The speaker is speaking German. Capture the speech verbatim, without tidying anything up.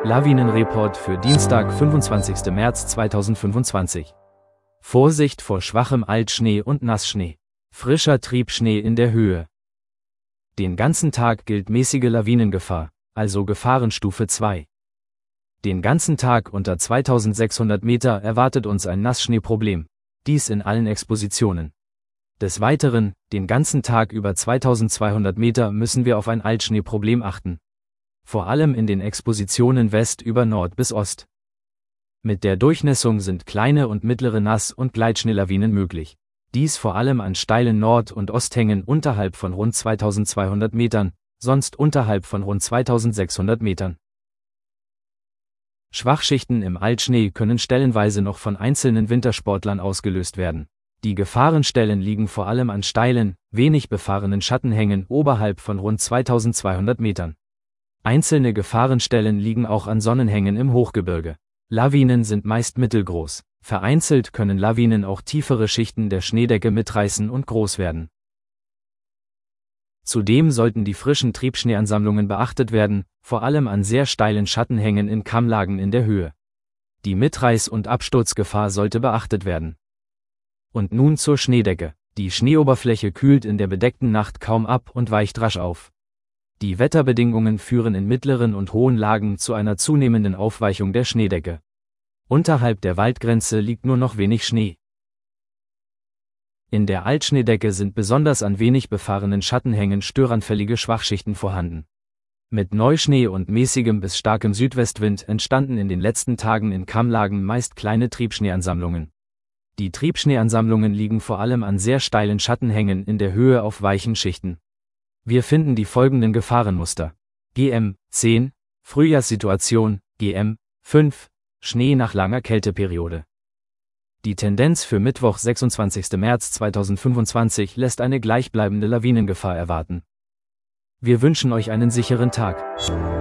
Lawinenreport für Dienstag, fünfundzwanzigsten März zweitausendfünfundzwanzig. Vorsicht vor schwachem Altschnee und Nassschnee. Frischer Triebschnee in der Höhe. Den ganzen Tag gilt mäßige Lawinengefahr, also Gefahrenstufe zwei. Den ganzen Tag unter zweitausendsechshundert Meter erwartet uns ein Nassschneeproblem, dies in allen Expositionen. Des Weiteren, den ganzen Tag über zweitausendzweihundert Meter müssen wir auf ein Altschneeproblem achten. Vor allem in den Expositionen West über Nord bis Ost. Mit der Durchnässung sind kleine und mittlere Nass- und Gleitschneelawinen möglich. Dies vor allem an steilen Nord- und Osthängen unterhalb von rund zweitausendzweihundert Metern, sonst unterhalb von rund zweitausendsechshundert Metern. Schwachschichten im Altschnee können stellenweise noch von einzelnen Wintersportlern ausgelöst werden. Die Gefahrenstellen liegen vor allem an steilen, wenig befahrenen Schattenhängen oberhalb von rund zweitausendzweihundert Metern. Einzelne Gefahrenstellen liegen auch an Sonnenhängen im Hochgebirge. Lawinen sind meist mittelgroß. Vereinzelt können Lawinen auch tiefere Schichten der Schneedecke mitreißen und groß werden. Zudem sollten die frischen Triebschneeansammlungen beachtet werden, vor allem an sehr steilen Schattenhängen in Kammlagen in der Höhe. Die Mitreiß- und Absturzgefahr sollte beachtet werden. Und nun zur Schneedecke. Die Schneeoberfläche kühlt in der bedeckten Nacht kaum ab und weicht rasch auf. Die Wetterbedingungen führen in mittleren und hohen Lagen zu einer zunehmenden Aufweichung der Schneedecke. Unterhalb der Waldgrenze liegt nur noch wenig Schnee. In der Altschneedecke sind besonders an wenig befahrenen Schattenhängen störanfällige Schwachschichten vorhanden. Mit Neuschnee und mäßigem bis starkem Südwestwind entstanden in den letzten Tagen in Kammlagen meist kleine Triebschneeansammlungen. Die Triebschneeansammlungen liegen vor allem an sehr steilen Schattenhängen in der Höhe auf weichen Schichten. Wir finden die folgenden Gefahrenmuster. G M zehn, Frühjahrssituation, G M fünf, Schnee nach langer Kälteperiode. Die Tendenz für Mittwoch, sechsundzwanzigsten März zweitausendfünfundzwanzig lässt eine gleichbleibende Lawinengefahr erwarten. Wir wünschen euch einen sicheren Tag.